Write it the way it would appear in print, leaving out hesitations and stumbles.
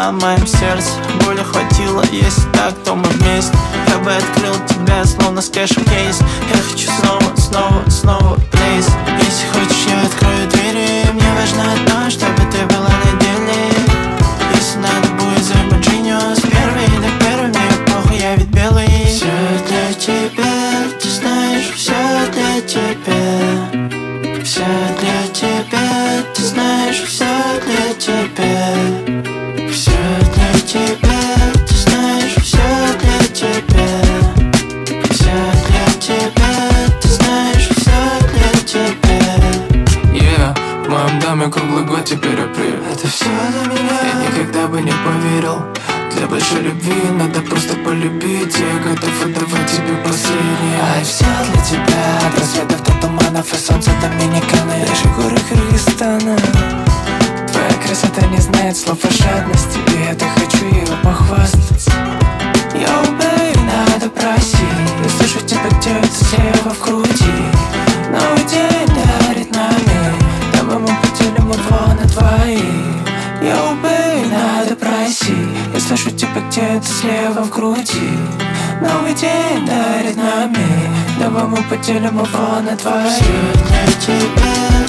была в моем сердце. Боли хватило, если так, то мы вместе. Я бы открыл тебя, словно скэшем кейс. Я хочу снова, снова, снова, плиз. Если хочешь, я открою двери. Мне важно одно, чтобы ты была на деле. Если надо будет займа Genius. Первый, так первый, мне похуй, я ведь белый. Все для тебя, ты знаешь, все для тебя. Все для тебя, ты знаешь, все для тебя. Все для тебя, ты знаешь, все для тебя. Все для тебя, ты знаешь, все для тебя. Yeah, в моем доме круглый год теперь апрель. Это все для меня. Я никогда бы не поверил. Для большой любви надо просто полюбить. Я готов отдавать тебе последнее. А все для тебя. От рассветов до туманов и солнца Доминиканы. Даже горы Кыргызстана. Твоя красота не знает слов о жадности, и я так хочу ее похвастаться. Йоу, бэй, надо просить. Я слышу тебя где-то слева в груди. Новый день дарит нами. Давай мы поделим его на двоих. Йоу, бэй, надо просить. Я слышу тебя где-то слева в груди. Новый день дарит нами. Давай мы поделим его на двоих. Все для тебя.